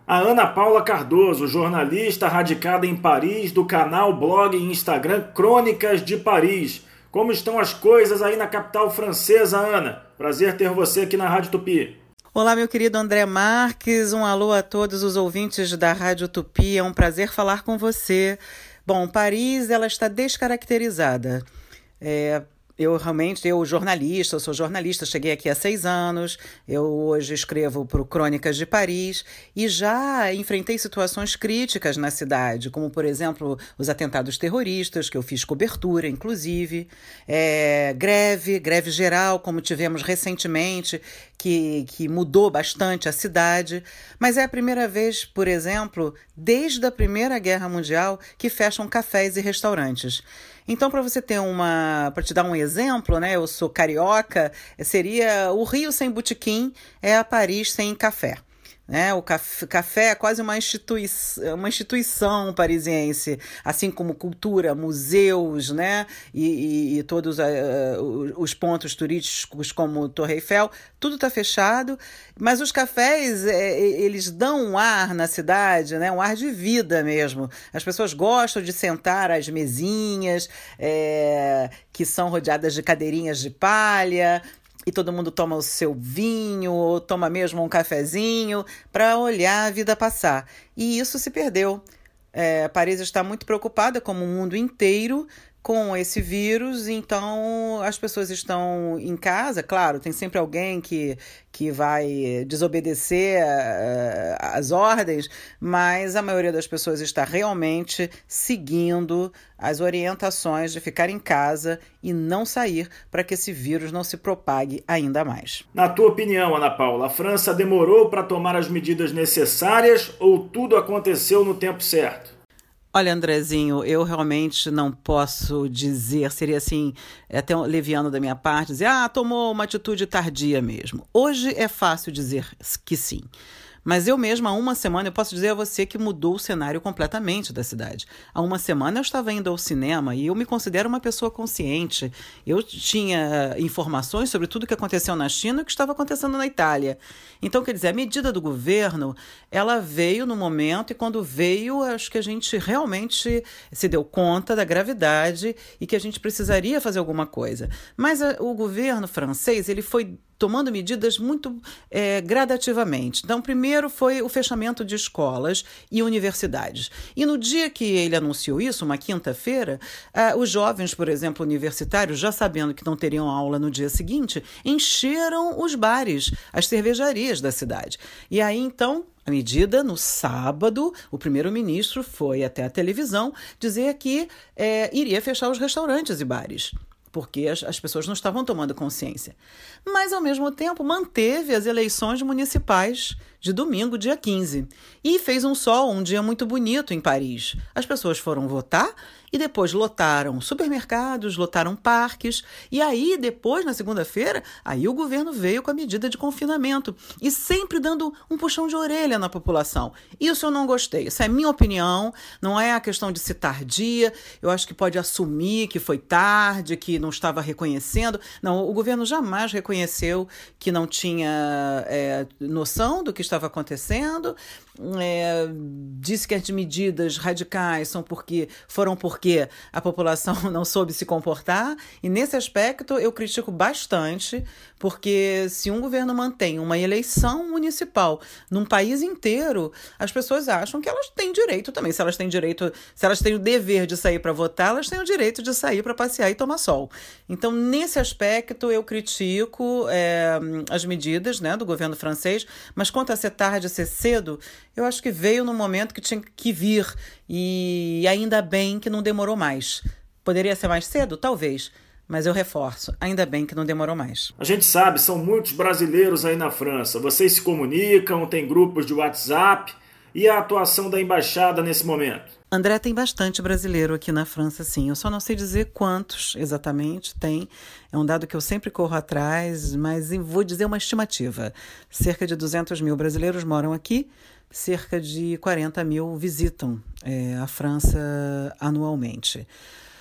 A Ana Paula Cardoso, jornalista radicada em Paris, do canal, blog e Instagram Crônicas de Paris. Como estão as coisas aí na capital francesa, Ana? Prazer ter você aqui na Rádio Tupi. Olá, meu querido André Marques, um alô a todos os ouvintes da Rádio Tupi, é um prazer falar com você. Bom, Paris, ela está descaracterizada. Eu sou jornalista, cheguei aqui há 6 anos, eu hoje escrevo para o Crônicas de Paris e já enfrentei situações críticas na cidade, como, por exemplo, os atentados terroristas, que eu fiz cobertura, inclusive, greve geral, como tivemos recentemente, que mudou bastante a cidade, mas é a primeira vez, por exemplo, desde a Primeira Guerra Mundial, que fecham cafés e restaurantes. Então, para te dar um exemplo, né? Eu sou carioca, seria o Rio sem botequim, é a Paris sem café. O café é quase uma instituição parisiense, assim como cultura, museus, né? E todos os pontos turísticos como Torre Eiffel, tudo está fechado, mas os cafés, eles dão um ar na cidade, né? Um ar de vida mesmo. As pessoas gostam de sentar às mesinhas, que são rodeadas de cadeirinhas de palha, e todo mundo toma o seu vinho, ou toma mesmo um cafezinho, para olhar a vida passar. E isso se perdeu. Paris está muito preocupada, como o mundo inteiro, com esse vírus, então as pessoas estão em casa. Claro, tem sempre alguém que vai desobedecer as ordens, mas a maioria das pessoas está realmente seguindo as orientações de ficar em casa e não sair para que esse vírus não se propague ainda mais. Na tua opinião, Ana Paula, a França demorou para tomar as medidas necessárias ou tudo aconteceu no tempo certo? Olha, Andrezinho, eu realmente não posso dizer, seria assim, até leviano da minha parte, dizer, tomou uma atitude tardia mesmo. Hoje é fácil dizer que sim. Mas eu mesma, há uma semana, eu posso dizer a você que mudou o cenário completamente da cidade. Há uma semana eu estava indo ao cinema e eu me considero uma pessoa consciente. Eu tinha informações sobre tudo que aconteceu na China e o que estava acontecendo na Itália. Então, quer dizer, a medida do governo, ela veio no momento e quando veio, acho que a gente realmente se deu conta da gravidade e que a gente precisaria fazer alguma coisa. Mas o governo francês, ele foi tomando medidas muito gradativamente. Então, primeiro foi o fechamento de escolas e universidades. E no dia que ele anunciou isso, uma quinta-feira, os jovens, por exemplo, universitários, já sabendo que não teriam aula no dia seguinte, encheram os bares, as cervejarias da cidade. E aí, então, a medida, no sábado, o primeiro-ministro foi até a televisão dizer que iria fechar os restaurantes e bares, porque as pessoas não estavam tomando consciência. Mas, ao mesmo tempo, manteve as eleições municipais de domingo, dia 15. E fez um sol, um dia muito bonito em Paris. As pessoas foram votar e depois lotaram supermercados, lotaram parques. E aí, depois, na segunda-feira, aí o governo veio com a medida de confinamento. E sempre dando um puxão de orelha na população. Isso eu não gostei. Essa é a minha opinião. Não é a questão de ser tardia. Eu acho que pode assumir que foi tarde, que não estava reconhecendo. Não, o governo jamais reconheceu que não tinha noção do que estava acontecendo. Disse que as medidas radicais foram porque a população não soube se comportar, e nesse aspecto eu critico bastante, porque se um governo mantém uma eleição municipal num país inteiro, as pessoas acham que elas têm direito também. Se elas têm o dever de sair para votar, elas têm o direito de sair para passear e tomar sol. Então, nesse aspecto, eu critico as medidas, né, do governo francês, mas quanto a ser tarde, a ser cedo, eu acho que veio no momento que tinha que vir, e ainda bem que não demorou mais. Poderia ser mais cedo? Talvez, mas eu reforço, ainda bem que não demorou mais. A gente sabe, são muitos brasileiros aí na França. Vocês se comunicam, tem grupos de WhatsApp, e a atuação da embaixada nesse momento? André, tem bastante brasileiro aqui na França, sim. Eu só não sei dizer quantos exatamente tem. É um dado que eu sempre corro atrás, mas vou dizer uma estimativa. Cerca de 200 mil brasileiros moram aqui, cerca de 40 mil visitam a França anualmente.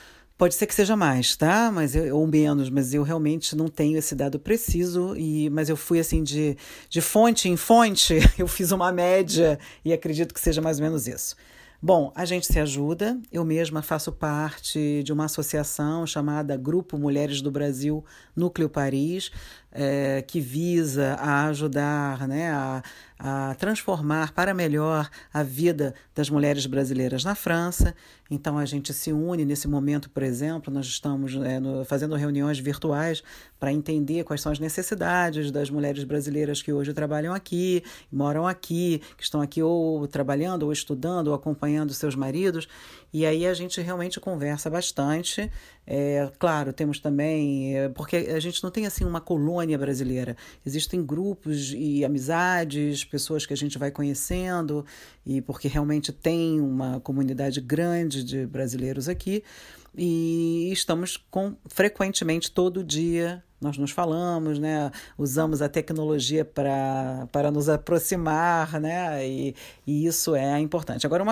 Pode ser que seja mais, tá? Ou menos, mas eu realmente não tenho esse dado preciso, mas eu fui assim de fonte em fonte, eu fiz uma média e acredito que seja mais ou menos isso. Bom, a gente se ajuda, eu mesma faço parte de uma associação chamada Grupo Mulheres do Brasil Núcleo Paris, que visa a ajudar, né, a transformar para melhor a vida das mulheres brasileiras na França. Então a gente se une nesse momento, por exemplo, nós estamos fazendo reuniões virtuais para entender quais são as necessidades das mulheres brasileiras que hoje trabalham aqui, moram aqui, que estão aqui ou trabalhando, ou estudando, ou acompanhando seus maridos. E aí a gente realmente conversa bastante. Claro, temos também, porque a gente não tem assim uma colônia brasileira, existem grupos e amizades, pessoas que a gente vai conhecendo, e porque realmente tem uma comunidade grande de brasileiros aqui, e estamos frequentemente, todo dia, nós nos falamos, né? Usamos a tecnologia para nos aproximar, né? E isso é importante. Agora,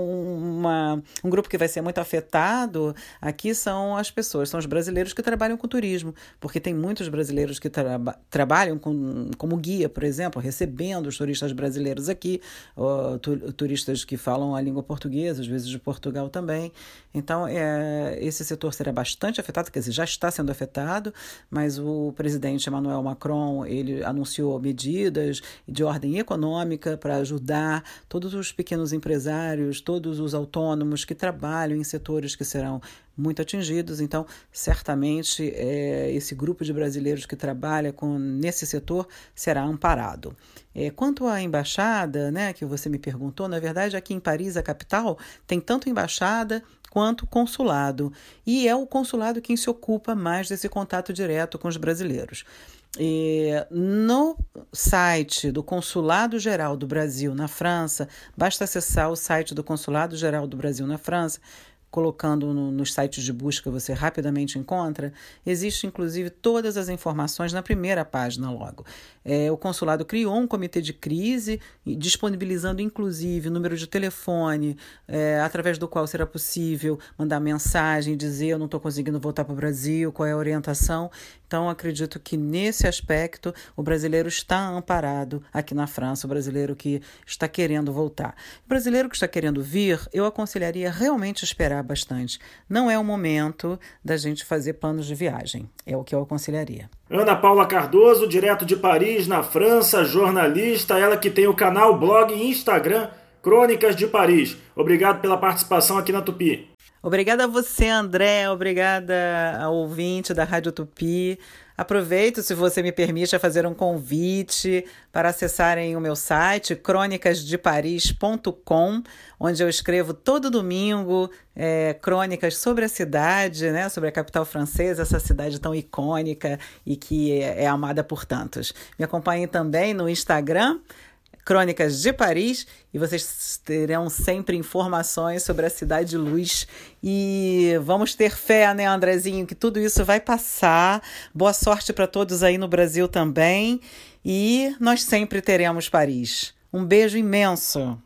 um grupo que vai ser muito afetado aqui são as pessoas, são os brasileiros que trabalham com turismo, porque tem muitos brasileiros que trabalham como guia, por exemplo, recebendo os turistas brasileiros aqui, turistas que falam a língua portuguesa, às vezes de Portugal também. Então, esse setor será bastante afetado, quer dizer, já está sendo afetado, mas o presidente Emmanuel Macron, ele anunciou medidas de ordem econômica para ajudar todos os pequenos empresários, todos os autônomos que trabalham em setores que serão muito atingidos. Então, certamente, esse grupo de brasileiros que trabalha nesse setor será amparado. Quanto à embaixada, né, que você me perguntou, na verdade, aqui em Paris, a capital, tem tanto embaixada quanto consulado. E é o consulado quem se ocupa mais desse contato direto com os brasileiros. No site do Consulado Geral do Brasil na França, basta acessar o site do Consulado Geral do Brasil na França, colocando nos sites de busca você rapidamente encontra, existe inclusive todas as informações na primeira página logo. O consulado criou um comitê de crise, disponibilizando inclusive o número de telefone, através do qual será possível mandar mensagem, dizer eu não estou conseguindo voltar para o Brasil, qual é a orientação. Então, acredito que nesse aspecto o brasileiro está amparado aqui na França, o brasileiro que está querendo voltar. O brasileiro que está querendo vir, eu aconselharia realmente esperar bastante. Não é o momento da gente fazer planos de viagem, é o que eu aconselharia. Ana Paula Cardoso, direto de Paris, na França, jornalista, ela que tem o canal, blog e Instagram Crônicas de Paris. Obrigado pela participação aqui na Tupi. Obrigada a você, André, obrigada ao ouvinte da Rádio Tupi. Aproveito, se você me permite, a fazer um convite para acessarem o meu site, cronicasdeparis.com, onde eu escrevo todo domingo crônicas sobre a cidade, né, sobre a capital francesa, essa cidade tão icônica e que é amada por tantos. Me acompanhem também no Instagram, Crônicas de Paris, e vocês terão sempre informações sobre a Cidade de Luz. E vamos ter fé, né, Andrezinho, que tudo isso vai passar. Boa sorte para todos aí no Brasil também. E nós sempre teremos Paris. Um beijo imenso.